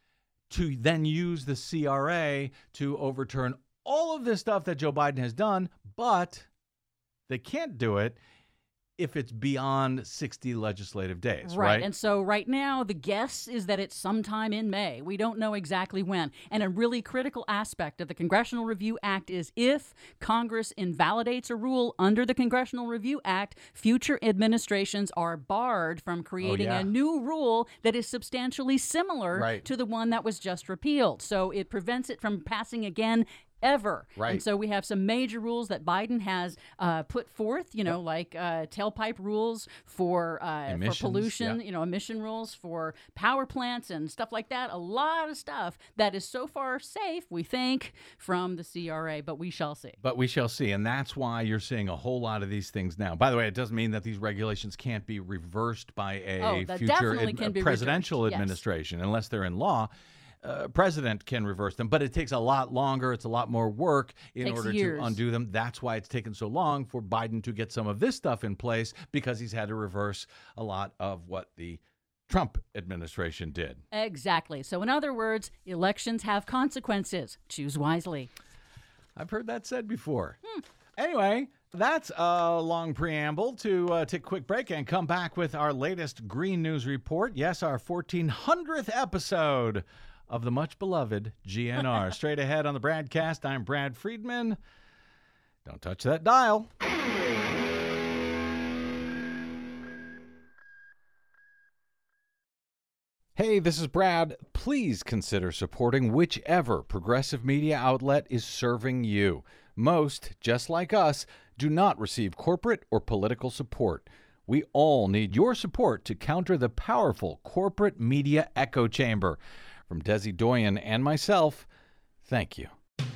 to then use the C R A to overturn all of this stuff that Joe Biden has done, but they can't do it if it's beyond sixty legislative days, right? And so right now, the guess is that it's sometime in May. We don't know exactly when. And a really critical aspect of the Congressional Review Act is if Congress invalidates a rule under the Congressional Review Act, future administrations are barred from creating yeah. a new rule that is substantially similar Right. to the one that was just repealed. So it prevents it from passing again ever. Right. And so we have some major rules that Biden has uh, put forth, you know, like uh, tailpipe rules for uh, Emissions, for pollution, yeah. you know, emission rules for power plants and stuff like that. A lot of stuff that is so far safe, we think, from the C R A, but we shall see. But we shall see, and that's why you're seeing a whole lot of these things now. By the way, it doesn't mean that these regulations can't be reversed by a Oh, that future definitely can be presidential reversed, yes. administration, unless they're in law. Uh, president can reverse them, but it takes a lot longer. It's a lot more work in Takes order years. to undo them. That's why it's taken so long for Biden to get some of this stuff in place, because he's had to reverse a lot of what the Trump administration did. Exactly. So in other words, elections have consequences. Choose wisely. I've heard that said before. Hmm. Anyway, that's a long preamble to uh, take a quick break and come back with our latest Green News Report. Yes, our fourteen hundredth episode of the much beloved G N R. Straight ahead on the Bradcast, I'm Brad Friedman. Don't touch that dial. Hey, this is Brad. Please consider supporting whichever progressive media outlet is serving you. Most, just like us, do not receive corporate or political support. We all need your support to counter the powerful corporate media echo chamber. From Desi Doyen and myself, thank you.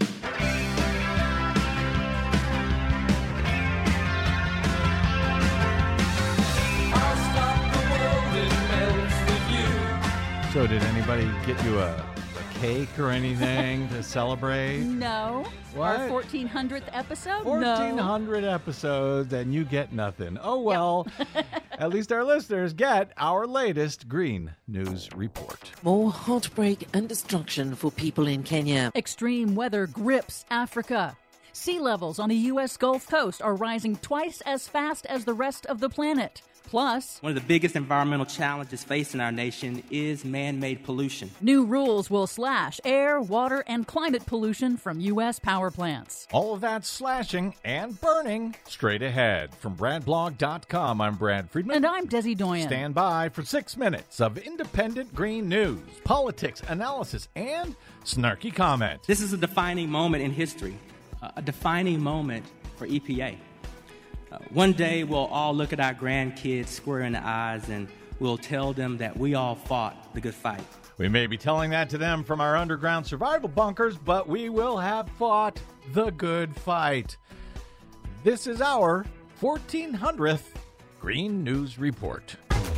So did anybody get you a, a cake or anything to celebrate? No. What? Our fourteen hundredth episode? fourteen hundred no. episodes and you get nothing. Oh, well, at least our listeners get our latest Green News Report. More heartbreak and destruction for people in Kenya. Extreme weather grips Africa. Sea levels on the U S Gulf Coast are rising twice as fast as the rest of the planet. Plus, one of the biggest environmental challenges facing our nation is man-made pollution. New rules will slash air, water, and climate pollution from U S power plants. All of that slashing and burning straight ahead. From brad blog dot com, I'm Brad Friedman. And I'm Desi Doyen. Stand by for six minutes of independent green news, politics, analysis, and snarky comment. This is a defining moment in history, a defining moment for E P A. Uh, one day we'll all look at our grandkids square in the eyes and we'll tell them that we all fought the good fight. We may be telling that to them from our underground survival bunkers, but we will have fought the good fight. This is our fourteen hundredth Green News Report.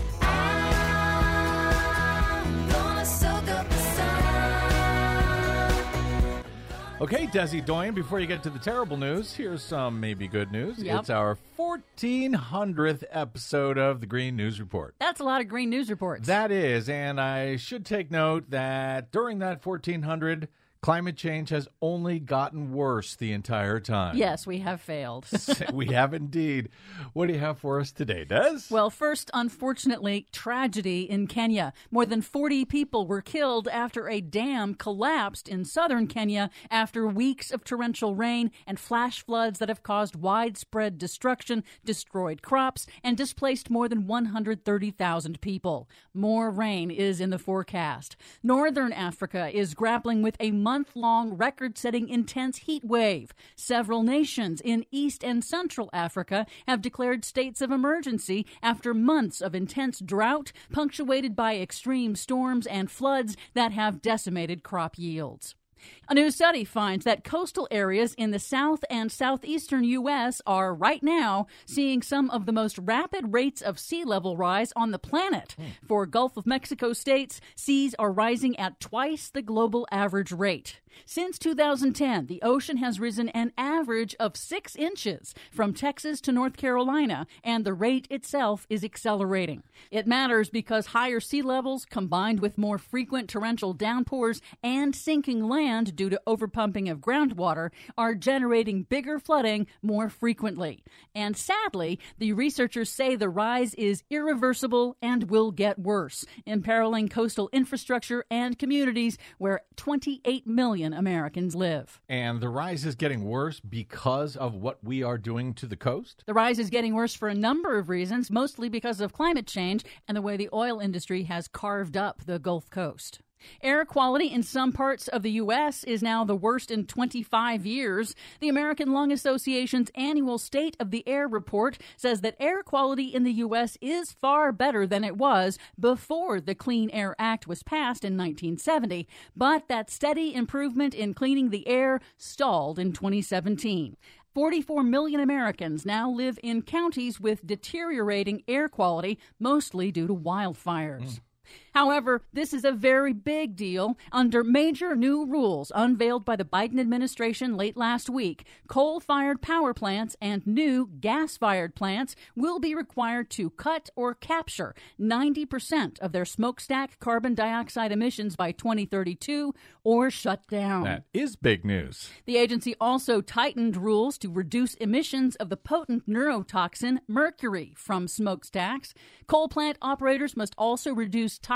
Okay, Desi Doyen, before you get to the terrible news, here's some maybe good news. Yep. It's our fourteen hundredth episode of the Green News Report. That's a lot of green news reports. That is, and I should take note that during that fourteen hundred, climate change has only gotten worse the entire time. Yes, we have failed. We have indeed. What do you have for us today, Des? Well, first, unfortunately, tragedy in Kenya. More than forty people were killed after a dam collapsed in southern Kenya after weeks of torrential rain and flash floods that have caused widespread destruction, destroyed crops, and displaced more than one hundred thirty thousand people. More rain is in the forecast. Northern Africa is grappling with a month-long record-setting intense heat wave. Several nations in East and Central Africa have declared states of emergency after months of intense drought, punctuated by extreme storms and floods that have decimated crop yields. A new study finds that coastal areas in the south and southeastern U S are right now seeing some of the most rapid rates of sea level rise on the planet. Mm. For Gulf of Mexico states, seas are rising at twice the global average rate. Since two thousand ten, the ocean has risen an average of six inches from Texas to North Carolina, and the rate itself is accelerating. It matters because higher sea levels, combined with more frequent torrential downpours and sinking land due to overpumping of groundwater, are generating bigger flooding more frequently. And sadly, the researchers say the rise is irreversible and will get worse, imperiling coastal infrastructure and communities where twenty-eight million Americans live. And the rise is getting worse because of what we are doing to the coast? The rise is getting worse for a number of reasons, mostly because of climate change and the way the oil industry has carved up the Gulf Coast. Air quality in some parts of the U S is now the worst in twenty-five years. The American Lung Association's annual State of the Air report says that air quality in the U S is far better than it was before the Clean Air Act was passed in nineteen seventy, but that steady improvement in cleaning the air stalled in twenty seventeen. forty-four million Americans now live in counties with deteriorating air quality, mostly due to wildfires. Mm. However, this is a very big deal. Under major new rules unveiled by the Biden administration late last week, coal-fired power plants and new gas-fired plants will be required to cut or capture ninety percent of their smokestack carbon dioxide emissions by twenty thirty-two or shut down. That is big news. The agency also tightened rules to reduce emissions of the potent neurotoxin mercury from smokestacks. Coal plant operators must also reduce toxic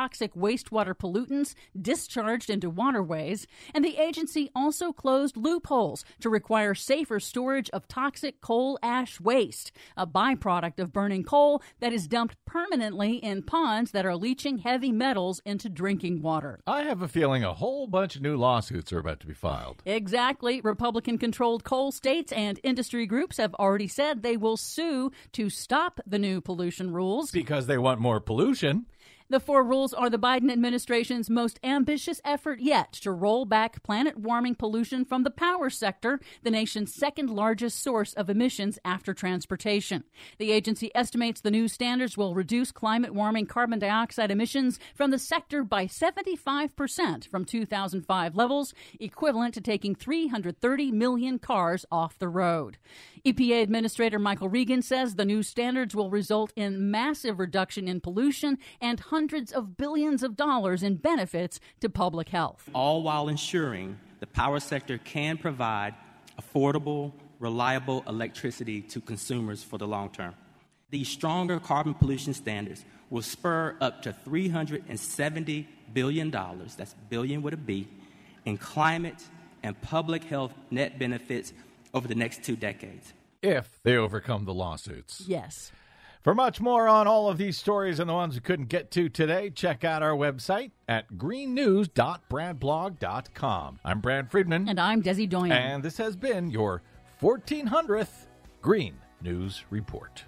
toxic wastewater pollutants discharged into waterways, and the agency also closed loopholes to require safer storage of toxic coal ash waste, a byproduct of burning coal that is dumped permanently in ponds that are leaching heavy metals into drinking water. I have a feeling a whole bunch of new lawsuits are about to be filed. Exactly. Republican-controlled coal states and industry groups have already said they will sue to stop the new pollution rules. Because they want more pollution. The four rules are the Biden administration's most ambitious effort yet to roll back planet-warming pollution from the power sector, the nation's second largest source of emissions after transportation. The agency estimates the new standards will reduce climate-warming carbon dioxide emissions from the sector by seventy-five percent from two thousand five levels, equivalent to taking three hundred thirty million cars off the road. E P A Administrator Michael Regan says the new standards will result in massive reduction in pollution and hundreds of billions of dollars in benefits to public health. All while ensuring the power sector can provide affordable, reliable electricity to consumers for the long term. These stronger carbon pollution standards will spur up to three hundred seventy billion dollars, that's billion with a B, in climate and public health net benefits over the next two decades. If they overcome the lawsuits. Yes. For much more on all of these stories and the ones we couldn't get to today, check out our website at green news dot brad blog dot com. I'm Brad Friedman. And I'm Desi Doyen. And this has been your fourteen hundredth Green News Report.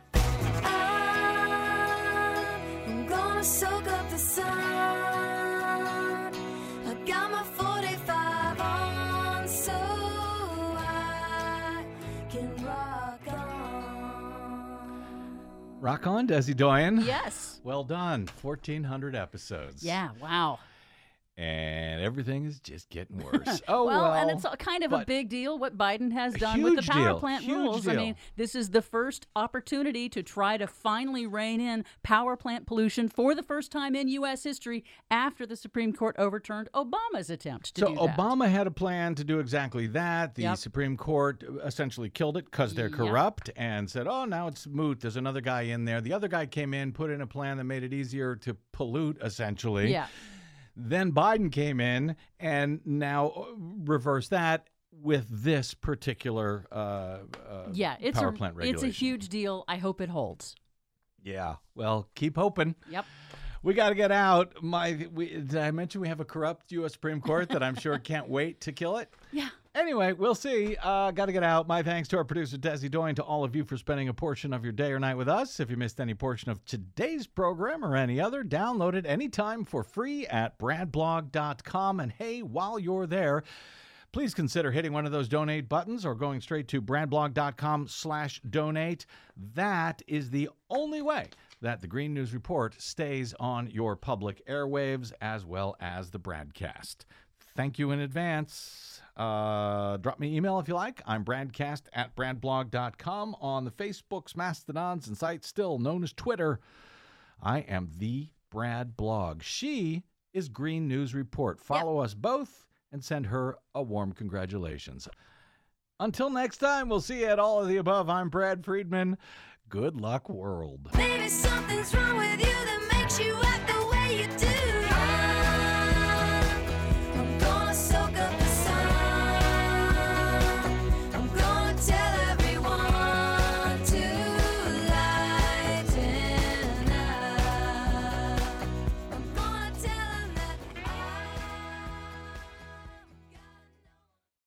I'm gonna soak up the sun. I got my forty-five on, so I can rock on. Rock on, Desi Doyen. Yes. Well done. fourteen hundred episodes. Yeah, wow. And everything is just getting worse. Oh, well, well. and it's a- kind of a but big deal what Biden has a done with the huge power deal, plant huge rules. I deal. mean, this is the first opportunity to try to finally rein in power plant pollution for the first time in U S history after the Supreme Court overturned Obama's attempt to So do that. Obama had a plan to do exactly that. The Yep. Supreme Court essentially killed it because they're Yep. corrupt and said, oh, now it's moot. There's another guy in there. The other guy came in, put in a plan that made it easier to pollute, essentially. Yeah. Then Biden came in and now reversed that with this particular uh, uh, Yeah, it's power a, plant it's regulation. a huge deal. I hope it holds. Yeah. Well, keep hoping. Yep. We got to get out. My, we, did I mention we have a corrupt U S Supreme Court that I'm sure can't wait to kill it? Yeah. Anyway, we'll see. Uh, got to get out. My thanks to our producer, Desi Doyen, to all of you for spending a portion of your day or night with us. If you missed any portion of today's program or any other, download it anytime for free at brad blog dot com. And hey, while you're there, please consider hitting one of those donate buttons or going straight to brad blog dot com slash donate. That is the only way that the Green News Report stays on your public airwaves as well as the broadcast. Thank you in advance. Uh, drop me an email if you like. I'm bradcast at brad blog dot com. On the Facebooks, Mastodons, and sites still known as Twitter, I am the Brad Blog. She is Green News Report. Follow us both and send her a warm congratulations. Until next time, we'll see you at all of the above. I'm Brad Friedman. Good luck, world. Maybe something's wrong with you that makes you act